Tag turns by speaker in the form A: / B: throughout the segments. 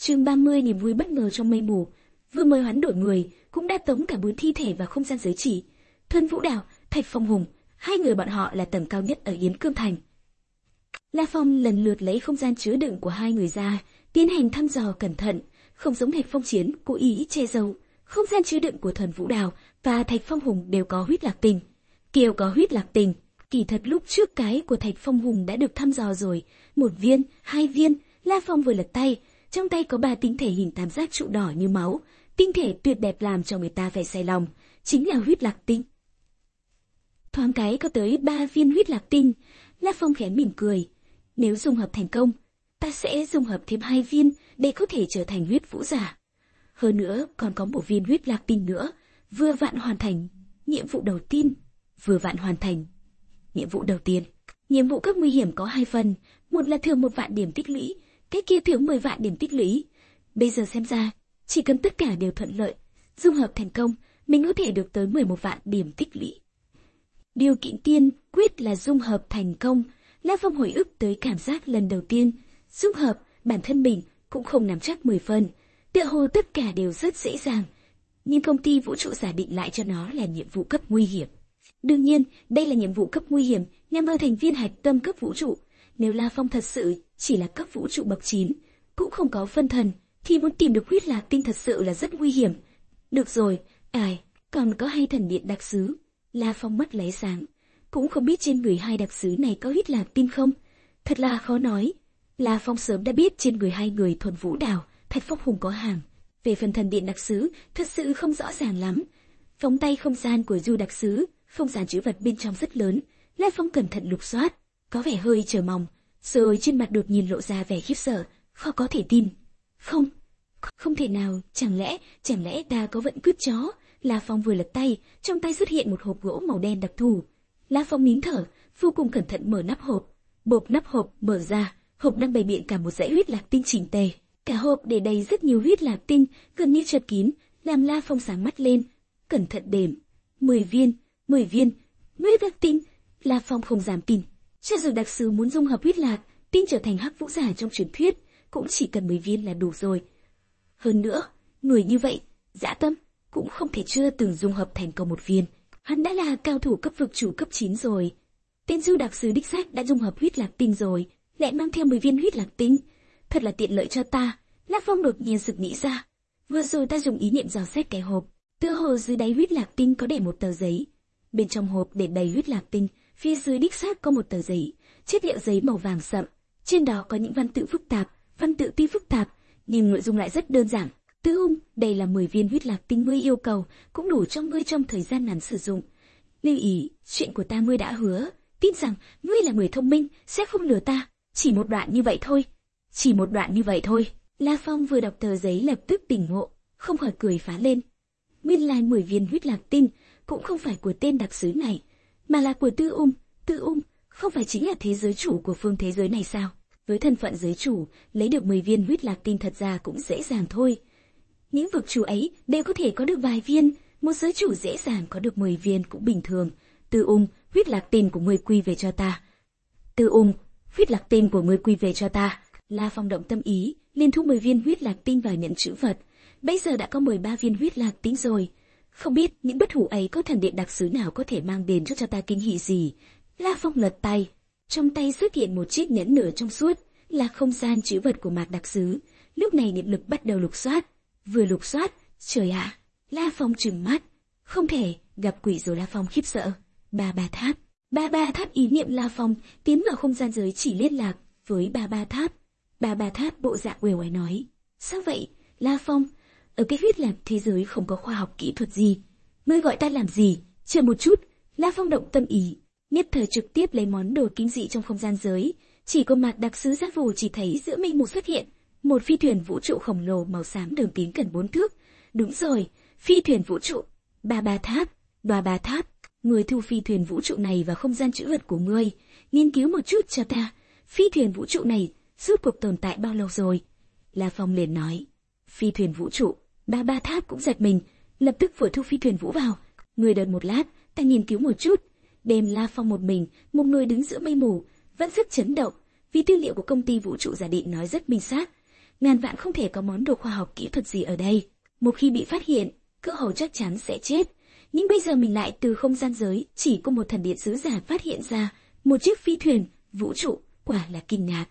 A: Chương 30 niềm vui bất ngờ trong mây mù. Vừa mới hoán đổi người, cũng đã tống cả 4 thi thể vào không gian giới chỉ. Thuần Vũ Đào, Thạch Phong Hùng, hai người bọn họ là tầng cao nhất ở Yến Cương Thành. La Phong lần lượt lấy không gian chứa đựng của hai người ra, tiến hành thăm dò cẩn thận, không giống Thạch Phong Chiến cố ý che giấu. Không gian chứa đựng của Thuần Vũ Đào và Thạch Phong Hùng đều có huyết lạc tinh. Kiều có huyết lạc tinh. Kỳ thật lúc trước cái của Thạch Phong Hùng đã được thăm dò rồi, 1 viên, 2 viên. La Phong vừa lật tay, trong tay có 3 tinh thể hình tam giác trụ đỏ như máu, tinh thể tuyệt đẹp làm cho người ta phải say lòng, chính là huyết lạc tinh. Thoáng cái có tới 3 viên huyết lạc tinh, La Phong khẽ mỉm cười. Nếu dung hợp thành công, ta sẽ dung hợp thêm 2 viên để có thể trở thành huyết vũ giả. Hơn nữa còn có 1 viên huyết lạc tinh nữa, vừa vặn hoàn thành nhiệm vụ đầu tiên. Nhiệm vụ cấp nguy hiểm có 2 phần, một là thưởng 1 vạn điểm tích lũy, cái kia thưởng 10 vạn điểm tích lũy. Bây giờ xem ra, chỉ cần tất cả đều thuận lợi, dung hợp thành công, mình có thể được tới 11 vạn điểm tích lũy. Điều kiện tiên quyết là dung hợp thành công. La Phong hồi ức tới cảm giác lần đầu tiên dung hợp, bản thân mình cũng không nắm chắc 10 phần, tựa hồ tất cả đều rất dễ dàng, nhưng công ty vũ trụ giả định lại cho nó là nhiệm vụ cấp nguy hiểm. Đương nhiên, đây là nhiệm vụ cấp nguy hiểm nhằm vào thành viên hạch tâm cấp vũ trụ. Nếu La Phong thật sự chỉ là cấp vũ trụ bậc 9, cũng không có phân thần, thì muốn tìm được huyết lạc tinh thật sự là rất nguy hiểm. Được rồi, còn có 2 thần điện đặc sứ. La Phong mắt lóe sáng, cũng không biết trên người 2 đặc sứ này có huyết lạc tinh không. Thật là khó nói. La Phong sớm đã biết trên người 2 người Thuần Vũ Đào, Thạch Phong Hùng có hàng. Về phần thần điện đặc sứ, thật sự không rõ ràng lắm. Phóng tay không gian của Du đặc sứ, không gian trữ vật bên trong rất lớn. La Phong cẩn thận lục soát, có vẻ hơi chờ mong, rồi trên mặt đột nhiên lộ ra vẻ khiếp sợ, khó có thể tin. Không thể nào, chẳng lẽ ta có vận cướp chó? La Phong vừa lật tay, trong tay xuất hiện một hộp gỗ màu đen đặc thù. La Phong nín thở, vô cùng cẩn thận mở nắp hộp. Bộp nắp hộp mở ra, hộp đang bày biện cả một dãy huyết lạc tinh chỉnh tề. Cả hộp để đầy rất nhiều huyết lạc tinh, gần như chật kín, làm La Phong sáng mắt lên, cẩn thận đếm. 10 viên, huyết lạc tinh. La Phong không dám tin. Cho dù đặc sứ muốn dung hợp huyết lạc tinh trở thành hắc vũ giả trong truyền thuyết, cũng chỉ cần 10 viên là đủ rồi. Hơn nữa, người như vậy, dã tâm, cũng không thể chưa từng dung hợp thành công 1 viên. Hắn đã là cao thủ cấp vực chủ cấp 9 rồi. Tên Du đặc sứ đích xác đã dung hợp huyết lạc tinh rồi, lại mang theo 10 viên huyết lạc tinh. Thật là tiện lợi cho ta. La Phong đột nhiên sực nghĩ ra. Vừa rồi ta dùng ý niệm dò xét cái hộp, tựa hồ dưới đáy huyết lạc tinh có để một tờ giấy. Bên trong hộp để đầy huyết lạc tinh, phía dưới đích xác có một tờ giấy, chất liệu giấy màu vàng sậm. Trên đó có những văn tự phức tạp, văn tự tuy phức tạp, nhưng nội dung lại rất đơn giản. Tư Ung, đây là 10 viên huyết lạc tinh ngươi yêu cầu, cũng đủ cho ngươi trong thời gian ngắn sử dụng. Lưu ý, chuyện của ta ngươi đã hứa, tin rằng ngươi là người thông minh, sẽ không lừa ta. Chỉ một đoạn như vậy thôi. La Phong vừa đọc tờ giấy lập tức tỉnh ngộ, không khỏi cười phá lên. Nguyên lai 10 viên huyết lạc tinh cũng không phải của tên đặc sứ này, mà là của Tư Ung. Tư Ung không phải chính là thế giới chủ của phương thế giới này sao? Với thân phận giới chủ, lấy được 10 viên huyết lạc tinh thật ra cũng dễ dàng thôi. Những vực chủ ấy đều có thể có được vài viên, một giới chủ dễ dàng có được 10 viên cũng bình thường. Tư Ung, huyết lạc tinh của ngươi quy về cho ta. La Phong động tâm ý, liền thu 10 viên huyết lạc tinh vào nhận trữ vật. Bây giờ đã có 13 viên huyết lạc tinh rồi. Không biết những bất hủ ấy có thần điện đặc sứ nào có thể mang đến cho ta kinh hỉ gì. La Phong lật tay, trong tay xuất hiện một chiếc nhẫn nửa trong suốt, là không gian trữ vật của Mạc đặc sứ. Lúc này niệm lực bắt đầu lục soát. Vừa lục soát, trời ạ! La Phong trừng mắt. Không thể, gặp quỷ rồi. La Phong khiếp sợ. Ba ba tháp, ý niệm La Phong tiến vào không gian giới chỉ liên lạc với ba ba tháp bộ dạng uể oải nói. Sao vậy, La Phong? Ở cái huyết lạc thế giới không có khoa học kỹ thuật gì. Ngươi gọi ta làm gì? Chờ một chút. La Phong động tâm ý, nhất thời trực tiếp lấy món đồ kinh dị trong không gian giới. Chỉ có Mạc đặc sứ giác vù chỉ thấy giữa mây mù xuất hiện một phi thuyền vũ trụ khổng lồ màu xám, đường kính gần 4 thước. Đúng rồi, phi thuyền vũ trụ. Ba ba tháp, người thu phi thuyền vũ trụ này vào không gian trữ vật của ngươi, nghiên cứu một chút cho ta. Phi thuyền vũ trụ này rốt cuộc tồn tại bao lâu rồi? La Phong liền nói. Phi thuyền vũ trụ. Ba tháp cũng giật mình, lập tức vừa thu phi thuyền vũ vào. Người đợi một lát, ta nghiên cứu một chút. Đêm La Phong một mình, một người đứng giữa mây mù, vẫn rất chấn động, vì tư liệu của công ty vũ trụ giả định nói rất minh xác. ngàn vạn không thể có món đồ khoa học kỹ thuật gì ở đây. Một khi bị phát hiện, cơ hồ chắc chắn sẽ chết. Nhưng bây giờ mình lại từ không gian giới, chỉ có một thần điện sứ giả phát hiện ra một chiếc phi thuyền vũ trụ, quả là kinh ngạc.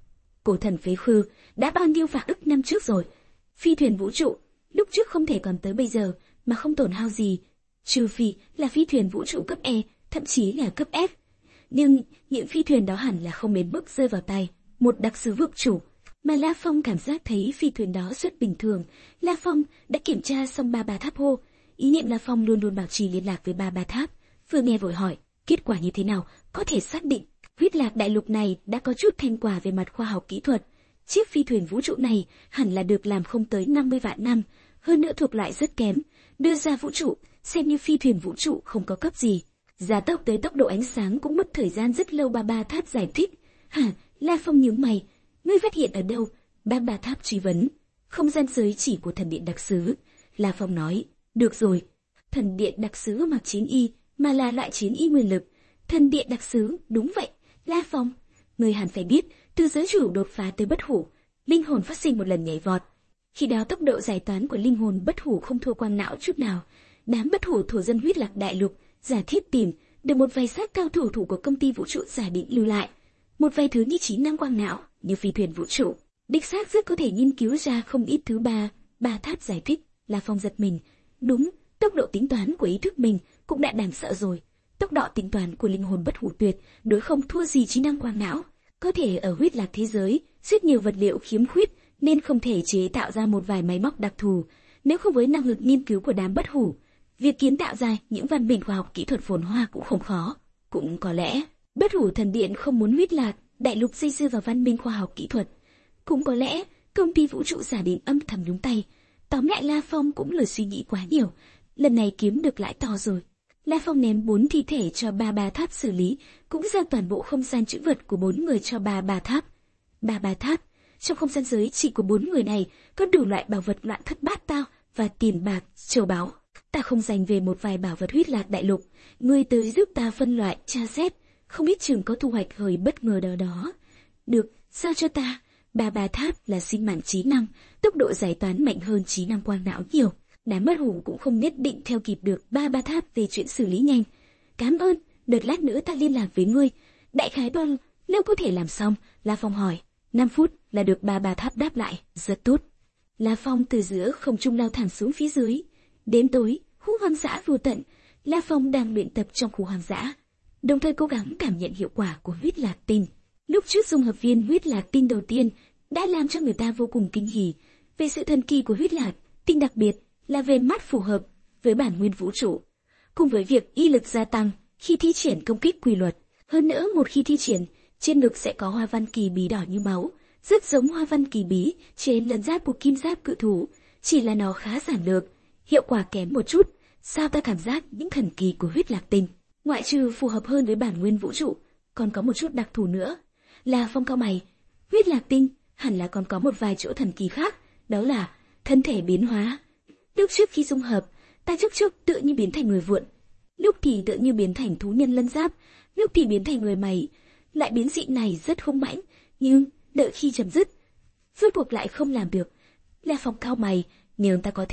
A: Cổ thần phế khư đã bao nhiêu vạn ức năm trước rồi. Phi thuyền vũ trụ, lúc trước không thể còn tới bây giờ mà không tổn hao gì, trừ phi là phi thuyền vũ trụ cấp E, thậm chí là cấp F. Nhưng những phi thuyền đó hẳn là không đến mức rơi vào tay một đặc sứ vực chủ, mà La Phong cảm giác thấy phi thuyền đó rất bình thường. La Phong đã kiểm tra xong Ba Ba Tháp hô. Ý niệm La Phong luôn luôn bảo trì liên lạc với Ba Ba Tháp. Vừa nghe vội hỏi, kết quả như thế nào, có thể xác định huyết lạc đại lục này đã có chút thành quả về mặt khoa học kỹ thuật. Chiếc phi thuyền vũ trụ này hẳn là được làm không tới 50 vạn năm, hơn nữa thuộc loại rất kém, đưa ra vũ trụ, xem như phi thuyền vũ trụ không có cấp gì. Gia tốc tới tốc độ ánh sáng cũng mất thời gian rất lâu. Ba Ba Tháp giải thích. Hả? La Phong nhướng mày. Ngươi phát hiện ở đâu? Ba Ba Tháp truy vấn. Không gian giới chỉ của thần điện đặc sứ. La Phong nói. Được rồi. Thần điện đặc sứ mặc chiến y, mà là loại chiến y nguyên lực. Thần điện đặc sứ, đúng vậy. La Phong, ngươi hẳn phải biết, từ giới chủ đột phá tới bất hủ, linh hồn phát sinh một lần nhảy vọt. Khi đó tốc độ giải toán của linh hồn bất hủ không thua quang não chút nào. Đám bất hủ thổ dân huyết lạc đại lục giả thiết tìm được một vài xác cao thủ của công ty vũ trụ giả định lưu lại, một vài thứ như trí năng quang não, như phi thuyền vũ trụ, đích xác rất có thể nghiên cứu ra không ít thứ. Ba Tháp giải thích. La Phong giật mình. Đúng, tốc độ tính toán của ý thức mình cũng đã đáng sợ rồi. Tốc độ tính toán của linh hồn bất hủ tuyệt đối không thua gì trí năng quang não. Có thể ở huyết lạc thế giới rất nhiều vật liệu khiếm khuyết nên không thể chế tạo ra một vài máy móc đặc thù. Nếu không với năng lực nghiên cứu của đám bất hủ, việc kiến tạo ra những văn minh khoa học kỹ thuật phồn hoa cũng không khó. Cũng có lẽ bất hủ thần điện không muốn huyết lạc đại lục dây dưa vào văn minh khoa học kỹ thuật. Cũng có lẽ công ty vũ trụ giả định âm thầm nhúng tay. Tóm lại La Phong cũng lười suy nghĩ quá nhiều. Lần này kiếm được lãi to rồi. La Phong ném 4 thi thể cho Ba Ba Tháp xử lý, cũng giao toàn bộ không gian trữ vật của 4 người cho Ba Ba Tháp. Ba Ba Tháp, trong không gian giới chỉ của 4 người này có đủ loại bảo vật loạn thất bát tao và tiền bạc, châu báu. Ta không dành về một vài bảo vật huyết lạc đại lục, ngươi tới giúp ta phân loại, tra xét, không biết chừng có thu hoạch hơi bất ngờ đó đó. Được, sao cho ta? Ba Ba Tháp là sinh mạng trí năng, tốc độ giải toán mạnh hơn trí năng quang não nhiều. Đám bất hủ cũng không nhất định theo kịp được Ba Ba Tháp về chuyện xử lý nhanh. Cảm ơn, đợt lát nữa ta liên lạc với ngươi. Đại khái bao lâu có thể làm xong? La Phong hỏi. 5 phút là được. Ba Ba Tháp đáp lại. Rất tốt. La Phong từ giữa không trung lao thẳng xuống phía dưới. Đến tối, khu hoang dã vô tận, La Phong đang luyện tập trong khu hoang dã, đồng thời cố gắng cảm nhận hiệu quả của huyết lạc tinh. Lúc trước dung hợp viên huyết lạc tinh đầu tiên đã làm cho người ta vô cùng kinh hỉ về sự thần kỳ của huyết lạc tinh, đặc biệt là về mắt phù hợp với bản nguyên vũ trụ, cùng với việc y lực gia tăng khi thi triển công kích quy luật. Hơn nữa, một khi thi triển, trên ngực sẽ có hoa văn kỳ bí đỏ như máu, rất giống hoa văn kỳ bí trên lân giáp của kim giáp cự thú, chỉ là nó khá giản lược, hiệu quả kém một chút. Sao ta cảm giác những thần kỳ của huyết lạc tinh, ngoại trừ phù hợp hơn với bản nguyên vũ trụ, còn có một chút đặc thù nữa. La Phong cau mày. Huyết lạc tinh hẳn là còn có một vài chỗ thần kỳ khác, đó là thân thể biến hóa. Lúc trước khi dung hợp, ta trước tự như biến thành người vượn, lúc thì tự như biến thành thú nhân lân giáp, lúc thì biến thành người mày. Lại biến dị này rất hung mãnh, nhưng đợi khi chấm dứt, rốt cuộc lại không làm được. La Phong cau mày. Nhưng ta có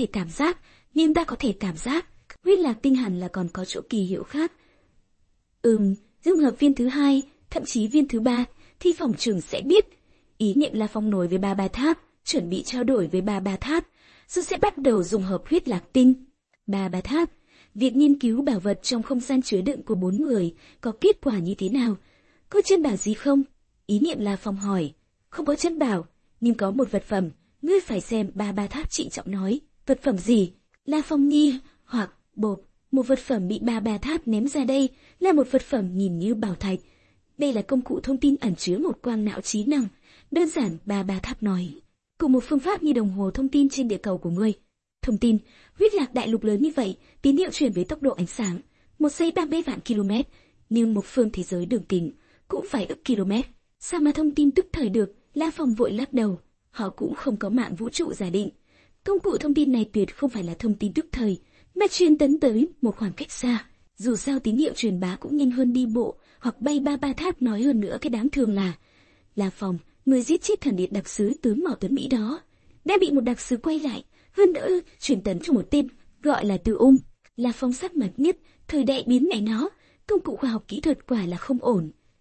A: thể cảm giác, huyết lạc tinh hẳn là còn có chỗ kỳ hiệu khác. Dung hợp viên thứ 2, thậm chí viên thứ 3, thì phòng trường sẽ biết. Ý niệm La Phong nối với Ba Ba Tháp, chuẩn bị trao đổi với Ba Ba Tháp, rồi sẽ bắt đầu dung hợp huyết lạc tinh. Ba Ba Tháp, việc nghiên cứu bảo vật trong không gian chứa đựng của 4 người có kết quả như thế nào? Có chân bảo gì không? Ý niệm La Phong hỏi. Không có chân bảo, nhưng có một vật phẩm, ngươi phải xem. Ba Ba Tháp trịnh trọng nói. Vật phẩm gì? La Phong nghi hoặc bộp. Một vật phẩm bị Ba Ba Tháp ném ra đây là một vật phẩm nhìn như bảo thạch. Đây là công cụ thông tin ẩn chứa một quang não trí năng. Đơn giản, Ba Ba Tháp nói. Cùng một phương pháp như đồng hồ thông tin trên địa cầu của ngươi. Thông tin, huyết lạc đại lục lớn như vậy, tín hiệu truyền với tốc độ ánh sáng, 1 giây 30 vạn km, nhưng một phương thế giới đường kính cũng phải ức km. Sao mà thông tin tức thời được? La Phong vội lắc đầu. Họ cũng không có mạng vũ trụ giả định. Công cụ thông tin này tuyệt không phải là thông tin tức thời, mà truyền tấn tới một khoảng cách xa. Dù sao tín hiệu truyền bá cũng nhanh hơn đi bộ hoặc bay. Ba Ba Tháp nói. Hơn nữa, cái đáng thương là La Phong, người giết chết thần điện đặc sứ tướng Mạo Tuấn Mỹ đó, đã bị một đặc sứ quay lại, hơn nữa truyền tấn cho một tên gọi là Từ Ung, là phong sắc mặt nhất thời đại biến mẹ nó. Công cụ khoa học kỹ thuật quả là không ổn.